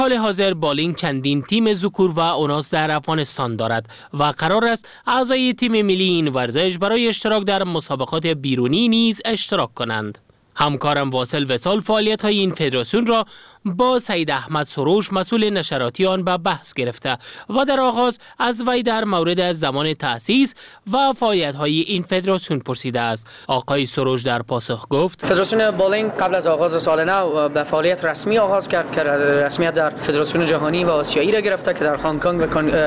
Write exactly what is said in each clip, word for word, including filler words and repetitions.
حال حاضر بالینگ چندین تیم ذکور و اناث در افغانستان دارد و قرار است اعضای تیم ملی این ورزش برای اشتراک در مسابقات بیرونی نیز اشتراک کنند. همکارم واصل وصال فعالیت های این فدراسیون را با سید احمد سروش مسئول نشراتی آن به بحث گرفته و در آغاز از وی در مورد زمان تأسیس و فعالیت های این فدراسیون پرسیده است. آقای سروش در پاسخ گفت: فدراسیون بالینگ قبل از آغاز سال نو به فعالیت رسمی آغاز کرد که رسمیت در فدراسیون جهانی و آسیایی را گرفته که در هنگ کنگ و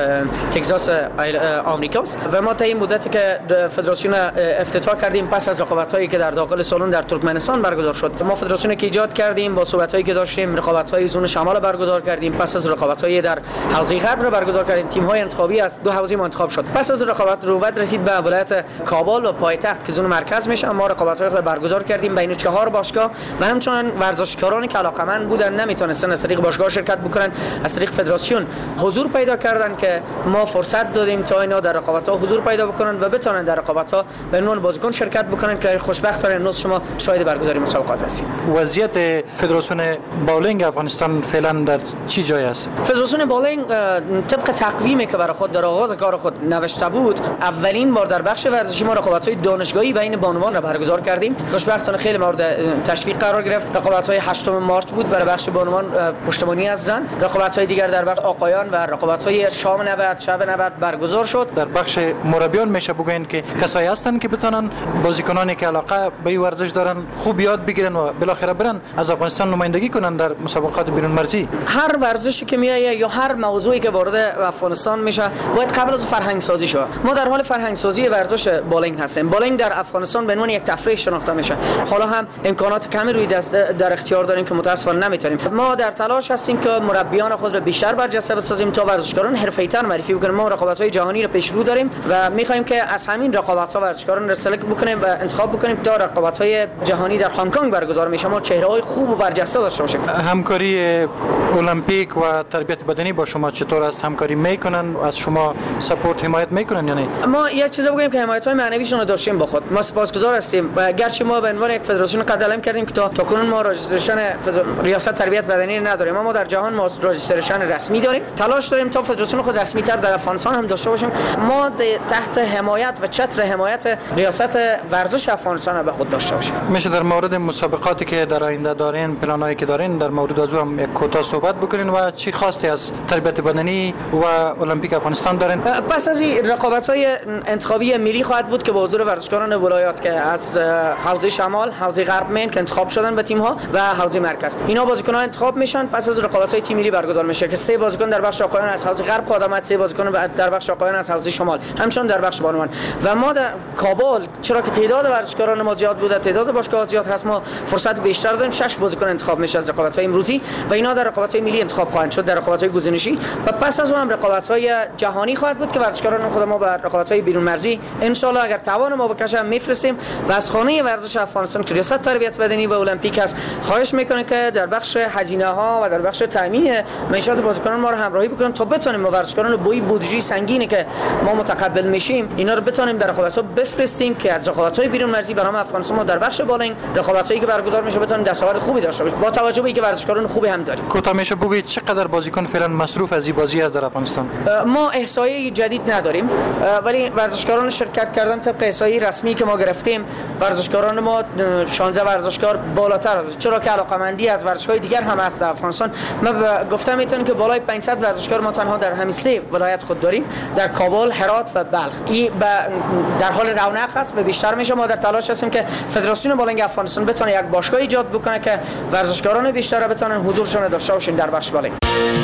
تگزاس آمریکاست و ما تا این مدتی که فدراسیون افتتاح کردیم پس از رقابت‌هایی که در داخل سالن در ترکمنستان برگزار شد. ما فدراسیونی که ایجاد کردیم با صحبت‌هایی که داشتیم رقابت‌های زون شمال برگزار کردیم، پس از رقابت‌های در حوزه غرب را برگزار کردیم. تیم‌های انتخابی از دو حوزه انتخاب شد. پس از رقابت نوبت رسید به ولایت کابل و پایتخت که زون مرکز میشه. ما رقابت‌های خود برگزار کردیم بین چهار باشگاه و همچنین ورزشکارانی که علاقه‌مند بودن نمیتونستن از طریق باشگاه شرکت بکنن، از طریق فدراسیون حضور پیدا کردن که ما فرصت دادیم تا اینا در رقابت‌ها حضور پیدا بکنن و بتونن در رقابت‌ها به عنوان بازیکن شرکت بکنن که خوشبختانه امروز شما شاهد برگزاری مسابقات هستید. وضعیت فدراسیون بالینگ افغانستان فعلا در چی جای است؟ فدراسیون بالینگ طبق تقویمی که برای خود در آغاز کار خود نوشته بود، اولین بار در بخش ورزشی ما رقابت‌های دانشگاهی بین بانوان را برگزار کردیم. خوشبختانه خیلی مورد تشویق قرار گرفت. رقابت‌های هشتم مارس بود برای بخش بانوان پشتیبانی از زن. رقابت‌های دیگر در بخش آقایان و رقابت‌های شام نبرد، شب نبرد برگزار شد. در بخش مربیان میشه بگوین که کسایی هستند که بتونن بازیکنانی که علاقه به این ورزش دارن خوب یاد بگیرن و بالاخره برن از افغانستان نمایندگی کنن در مسابقات بیرون مرزی. هر ورزشی که میایه یا هر موضوعی که وارد افغانستان میشه باید قبل از فرهنگ سازی شه. ما در حال فرهنگ سازی ورزش بالینگ هستیم. بالینگ در افغانستان به عنوان یک تفریح شناخته میشه. حالا هم امکانات کمی روی دست در اختیار داریم که متاسفانه نمیتونیم. ما در تلاش هستیم که مربیان خود را بیشتر برجسته بسازیم تا ورزشکاران حرفه‌ای‌تر معرفی بکنیم. ما رقابت‌های جهانی را پیش رو داریم و می‌خوایم که از همین رقابت‌ها ورزشکاران را سلکت بکنیم و انتخاب بکنیم تا رقابت‌های جهانی در هنگ کنگ برگزار میشه. ما چهره‌های خوب و برجسته داشته باشیم. همکاری المپیک و تربیت بدنی با شما چطور است؟ همکاری میکنن؟ از شما سپورت حمایت میکنن یا نه؟ ما یک چیز بگیم که حمایت‌های معنویشون رو داشتیم با خود. ما سپاسگزار هستیم. گرچه ما به عنوان یک فدراسیون قدم کردیم که تا تاکنون ما رجیستریشن ریاست تربیت بدنی نداریم. ما در جهان ما رجیستریشن رسمی داریم. تلاش داریم تا فدراسیون خود رسمی تر در افغانستان هم داشته باشیم. ما تحت حمایت و چتر حمایت ریاست ورزش افغانستان به خود داشته باشیم. میشه در مورد مسابقاتی که در آینده دارین، پلانایی که دارین در مورد از هم یک کوتاه صحبت بکنین و چی خواستی از تربیت بدنی و المپیک افغانستان دارین؟ پس از این رقابت‌های انتخابی ملی خواهد بود که با حضور ورزشکاران ولایات که از حوزه شمال، حوزه غرب مین که انتخاب شدن به تیم‌ها و حوزه مرکز. اینا بازیکن‌ها انتخاب میشن. پس از رقابت‌های تیم ملی برگزار میشه که سه بازیکن در بخش آقایان از حوزه غرب خواهد آمد، سه بازیکن در بخش آقایان از حوزه شمال، همچنین در بخش بانوان. و ما در کابل چرا که تعداد ورزشکاران ما زیاد بوده، تعداد باشگاه‌ها زیاد هست، ما فرصت بیشتر داریم. شش بازیکن انتخاب میشه از رقابت‌های امروزی و اینا در رقابت‌های ملی انتخاب خواهند شد در رقابت‌های گزینشی و پس از اون هم رقابت‌های جهانی خواهد بود که ورزشکاران خود ما بر رقابت‌های بیرون مرزی ان شاء الله اگر توان ما بکشه میفرستیم و از خانه ورزش افغانستان که ریاست تربیت بدنی و المپیک است خواهش میکنه که در بخش هزینه‌ها و در بخش تامین معیشت بازیکنان ما رو همراهی بکنن تا بتونیم ما ورزشکاران رو با این بودجه سنگینی که ما متقبل میشیم اینا رو بتونیم در رقابت‌ها بفرستیم که از رقابت‌های بیرون مرزی برای افغانستان ما در بخش بالینگ رقابت‌هایی که برگزار میشه بتونیم دستاورد خوبی داشته باشیم با توجه به اینکه ورزشکاران خوبی هم داریم. کوتاه میشه بگید چقدر بازیکن فعلا مصروف از این بازی از در افغانستان؟ ما احصایه جدید نداریم ولی ورزشکاران شرکت کردن طبق احصایه رسمی که ما گرفتیم ورزشکاران ما شانزده ورزشکار بالاتر است چرا که علاقمندی از ورزشگاه دیگر هم هست در افغانستان. ما گفتم میتونم که بالای پانصد ورزشکار ما تنها در همین سه ولایت خود داریم در کابل، هرات و بلخ. این در حال رونق است و بیشتر میشه. ما در تلاش هستیم که فدراسیون بالینگ افغانستان بتونه یک باشگاه ایجاد بکنه که ورزشکاران بیشتر بتونن حضورشون داشته باشن در بخش بالینگ.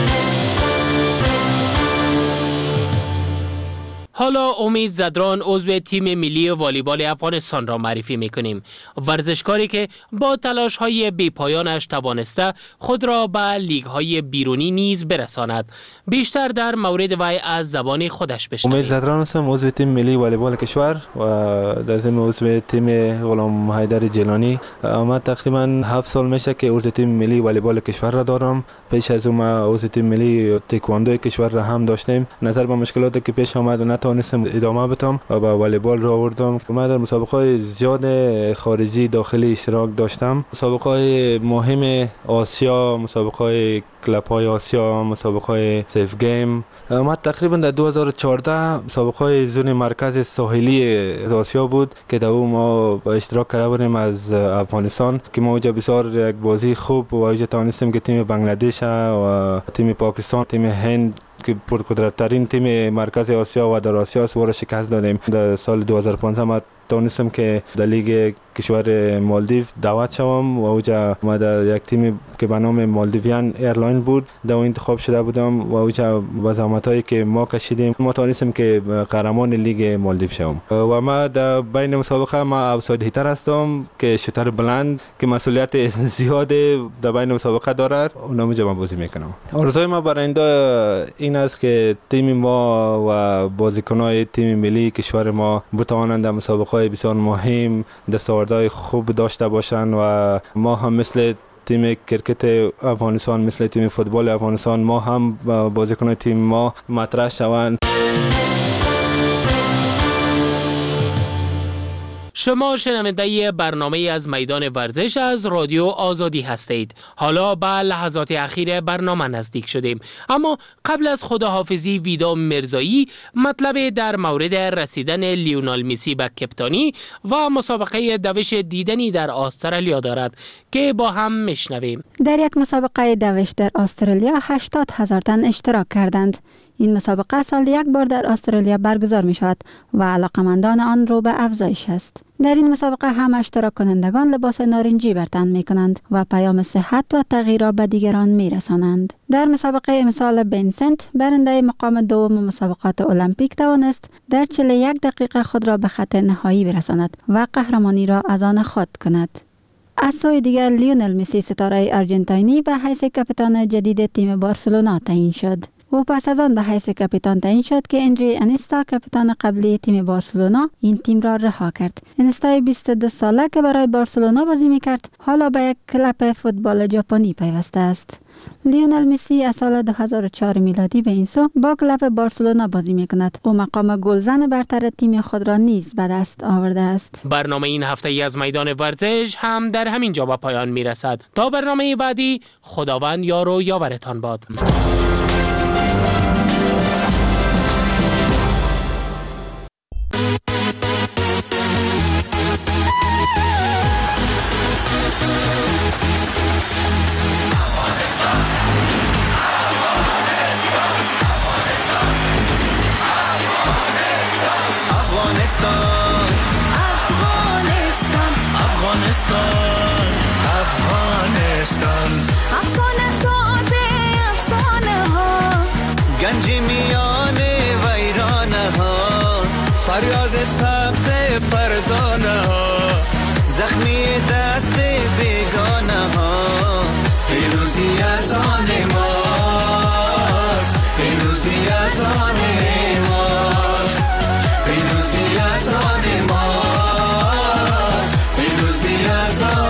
حالا امید زدران عضو تیم ملی والیبال افغانستان را معرفی میکنیم. ورزشکاری که با تلاش‌های بی‌پایانش توانسته خود را به لیگ‌های بیرونی نیز برساند. بیشتر در مورد وی از زبان خودش بشنویم. امید زدران هستم، عضو تیم ملی والیبال کشور و در ضمن عضو تیم غلام حیدر جیلانی. ما تقریبا هفت سال میشه که عضو تیم ملی والیبال کشور را دارم. پیش از اون ما عضو تیم ملی تکواندو کشور را هم داشتیم. نظر به مشکلاتی که پیش آمد و نتونستم ادامه بدم و با والیبال را آوردم. من در مسابقات زیاد خارجی داخلی اشتراک داشتم. مسابقات مهم آسیا، مسابقات کلاب های آسیا، مسابقات سیف گیم. ما تقریبا در دو هزار و چهارده مسابقات زون مرکز ساحلی آسیا بود که در اون ما با اشتراک کرده بودیم از افغانستان که ما اونجا بسیار یک بازی خوب و اونجا توانستیم که تیم بنگلادش و تیم پاکستان، تیم هند که پرقدرت ترین تیم مرکز آسیا و در آسیا است را شکست دادیم. در سال دو هزار و پانزده ما توانستم که در لیگ کشور مالدیو دعوت شوم و اوجا ما در یک تیم که به نام مالدیویان ایرلاین بود در اون انتخاب شده بودم و اوجا با زحمتایی که ما کشیدیم ما توانستیم که قهرمان لیگ مالدیو شوم. و ما در بین مسابقه ما اوسایدی تر هستم که شوتر بلند که مسئولیت زیاد در بین مسابقه دارد، اونم اوجا ما بازی میکنم. آرزوی ما برای آینده این است که تیم ما و بازیکنان تیم ملی کشور ما بتوانند در مسابقه بسیار مهم دستاوردهای خوب داشته باشند و ما هم مثل تیم کرکت افغانستان، مثل تیم فوتبال افغانستان، ما هم بازیکنان تیم ما مطرح شوند. شما شنونده برنامه از میدان ورزش از رادیو آزادی هستید. حالا به لحظات اخیر برنامه نزدیک شدیم، اما قبل از خداحافظی ویدا مرزایی مطلب در مورد رسیدن لیونال مسی به کپتانی و مسابقه دوش دیدنی در استرالیا دارد که با هم میشنویم. در یک مسابقه دوش در استرالیا هشتاد هزار تن اشتراک کردند. این مسابقه سال یک بار در استرالیا برگزار می شود و علاقمندان آن رو به افزایش است. در این مسابقه هم اشتراک کنندگان لباس نارنجی بر تن می کنند و پیام صحت و تغییر را به دیگران می رسانند. در مسابقه امسال بنسنت برنده مقام دوم مسابقات المپیک توانست در چهل و یک دقیقه خود را به خط نهایی برساند و قهرمانی را از آن خود کند. از سوی دیگر لیونل مسی ستاره آرژانتینی به حیث کاپیتان جدید تیم بارسلونا تعیین شد. و پس از آن به حیث کاپیتان تعیین شد که انری انیستا کاپیتان قبلی تیم بارسلونا این تیم را رها کرد. انیستا بیست و دو ساله که برای بارسلونا بازی می‌کرد حالا به یک کلب فوتبال ژاپنی پیوسته است. لیونل مسی از سال دو هزار و چهار میلادی به این سو با کلب بارسلونا بازی می‌کند و مقام گلزن برتر تیم خود را نیز به دست آورده است. برنامه این هفته ای از میدان ورزش هم در همین جا به پایان میرسد. تا برنامه بعدی، خداوند یار و یاورتان باد. افغانستان افسانه ساز افسانه ها، گنج میان ویرانه ها، فریاد سبز فرزانه ها، زخمی دست بیگانه ها. پیروزی از آن ماست، پیروزی از آن ماست، پیروزی از آن ماست، پیروزی از آن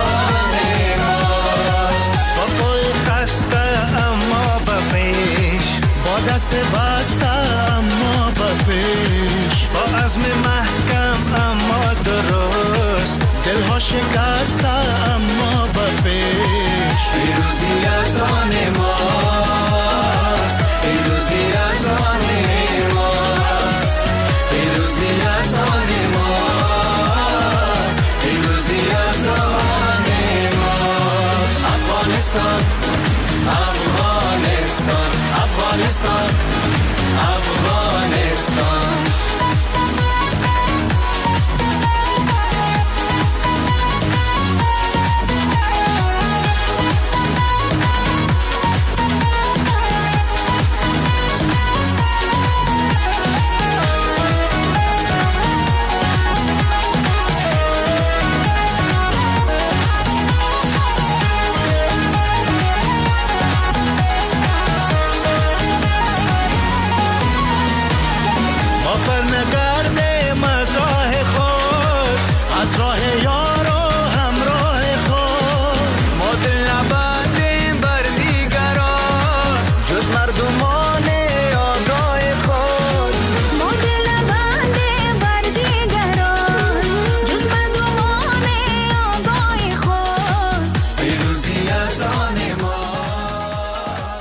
دست بسته اما به پیش، با عزم محکم اما درست، دلها شکسته اما به پیش. پیروزی از آن ماست، پیروزی از آن ماست، پیروزی از آن ماست، پیروزی از آن ماست. افغانستان افغانستان افغانستان افغانستان